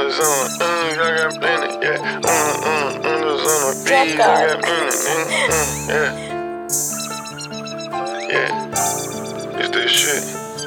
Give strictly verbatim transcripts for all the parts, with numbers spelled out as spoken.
the zone, mm, I got plenty, yeah. Mm, mm, mm, the zone of bees, I got plenty, mm, mm, yeah. Yeah, it's that shit.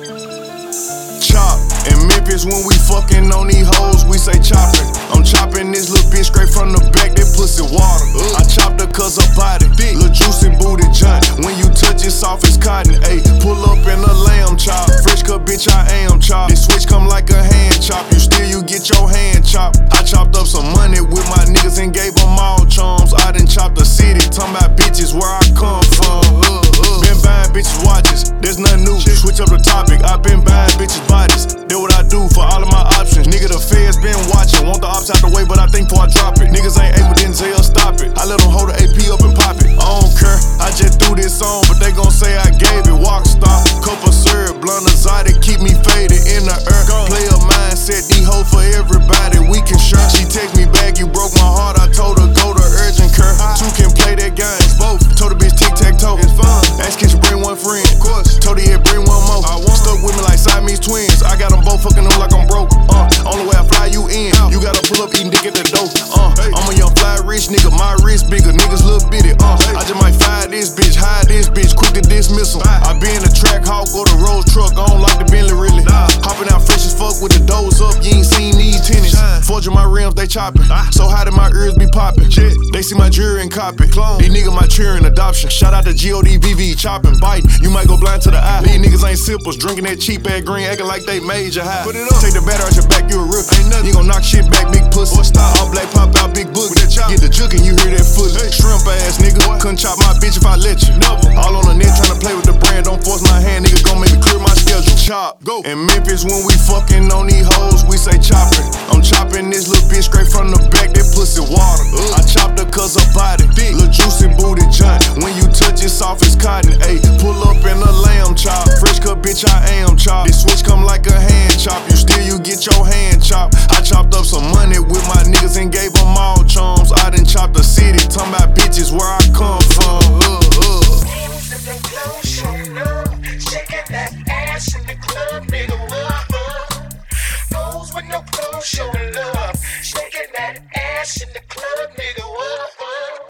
Chop. In Memphis when we fucking on these hoes, we say chopping. I'm chopping this little bitch straight from the back, that pussy water. Uh. I chopped her cause her body thick, little juicy booty giant. When you touch it soft as cotton, ayy. Pull up in a lamb chop, fresh cut bitch I am chop. This switch come like a hand chop, you still you get your hand chopped. I chopped up some money with my niggas and gave them all charms. I done chopped the city, talking about bitches where I come from. Uh, uh. Been buying bitches watches, there's nothing new. Switch up the topic, I been buying bitches bodies. That what I do for all of my options. Nigga, the feds been watching. Want the ops out the way, but I think before I drop it. Niggas ain't able, didn't say I'll stop it. I let them hold the A P up and pop it. I don't care, I just threw this on, but they gon' say I gave it. Walk star, cup of syrup, blunt exotic, keep me faded in the earth. Player mindset, these hoes for everybody, we can share. She text me back, you broke my heart, I told her go to urgent care. Two can play that game, both. Told the bitch tic-tac-toe, it's fun. Ask can she bring one friend, of course. Told her yeah, bring one more. I want stuck with me like Siamese twins. I got them both fucking them like I'm broke. Uh, only way I fly you in, you gotta pull up eating dick at the door. Uh, I'm a young fly rich nigga, my wrist bigger, niggas little bitty. Uh, I just might fire this bitch, hide this bitch, quick to dismissal. I be in the track hawk or the Rolls truck, I don't like the Bentley really. Hopping out fresh as fuck with the doors up, you ain't seen these tennis. Forging my rims, they chopping. So high that my ears be popping. They see my jewelry and copy. These niggas my cheering adoption. Shout out to G O D V V, chopping, biting. You might go blind to the eye. These niggas ain't simples, drinking that cheap ass green, acting like they major high. Put it up. Take the batter out your back, you a rip. Ain't nothing. You gon' knock shit back, big pussy. All black pop out, big book. Get the juke and you hear that foot. Hey. Shrimp ass nigga. What? Couldn't chop my bitch if I let you. Never. All on the net tryna play with the brand. Don't force my hand, nigga. Gon' make me clear my schedule. Chop. Go. In Memphis when we fucking on these hoes, we say chopping. I'm chopping this little bitch straight from the back, that pussy water. Uh. I chopped her cause her body thick, little juicy booty giant. When you touch it soft as cotton, ayy. Pull up in a lamb chop, fresh cut bitch I am chop. This switch come like a hand chop, you still you get your hand chopped. I chopped up some money with my niggas and gave them